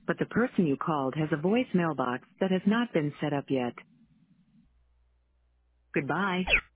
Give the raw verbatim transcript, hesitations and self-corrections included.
but the person you called has a voicemail box that has not been set up yet. Goodbye.